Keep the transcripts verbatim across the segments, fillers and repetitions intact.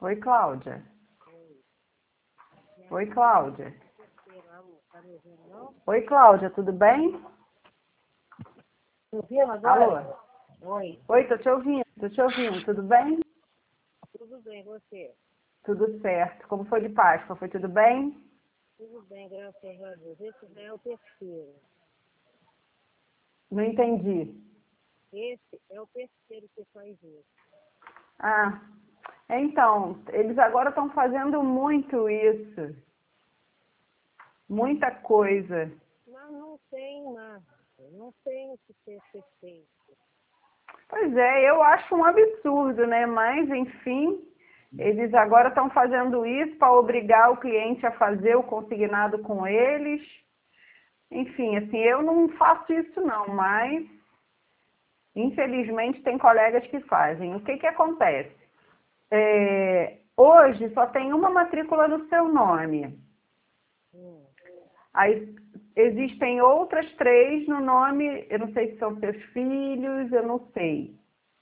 Oi, Cláudia. Oi, Cláudia. Oi, Cláudia, tudo bem? Tu viu agora? Alô? Oi. Oi, tô te ouvindo, tô te ouvindo, tudo bem? Tudo bem, você? Tudo certo. Como foi de Páscoa? Foi tudo bem? Tudo bem, graças a Deus. Esse já é o terceiro. Não entendi. Esse é o terceiro que faz isso. Ah, então, eles agora estão fazendo muito isso. Muita coisa. Mas não tem nada. Não tem o que ter ser feito. Pois é, eu acho um absurdo, né? Mas, enfim, eles agora estão fazendo isso para obrigar o cliente a fazer o consignado com eles. Enfim, assim, eu não faço isso não, mas infelizmente tem colegas que fazem. O que que acontece? É, hoje só tem uma matrícula no seu nome. Hum. Aí existem outras três no nome, eu não sei se são seus filhos, eu não sei.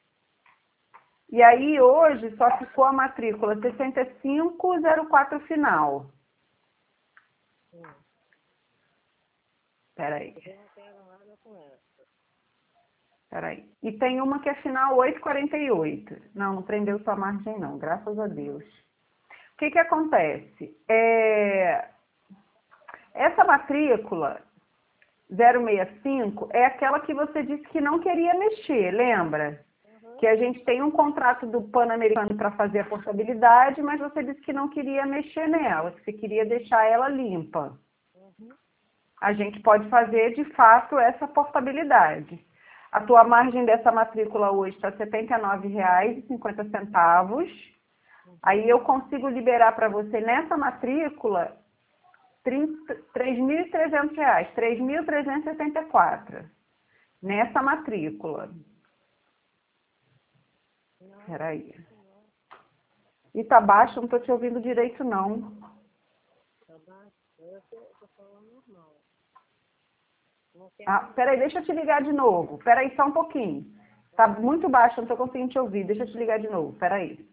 E aí hoje só ficou a matrícula sessenta e cinco zero quatro final. Hum. Peraí, Eu não quero nada com essa. peraí. E tem uma que é final oito quarenta e oito. Não, não prendeu sua margem não, graças a Deus. O que que acontece? É... Essa matrícula zero seis cinco é aquela que você disse que não queria mexer, lembra? Uhum. Que a gente tem um contrato do Pan-Americano para fazer a portabilidade, mas você disse que não queria mexer nela, que você queria deixar ela limpa. Uhum. A gente pode fazer, de fato, essa portabilidade. A tua margem dessa matrícula hoje está setenta e nove reais e cinquenta centavos. Aí eu consigo liberar para você nessa matrícula três mil e trezentos reais, três mil trezentos e setenta e quatro. Nessa matrícula. Não, Espera aí. não. E tá baixo, não estou te ouvindo direito, não. Tá baixo. Eu tô, tô falando normal. Não quero Ah, nada. peraí, deixa eu te ligar de novo. Peraí, só um pouquinho. Tá muito baixo, eu não estou conseguindo te ouvir. Deixa eu te ligar de novo. Peraí.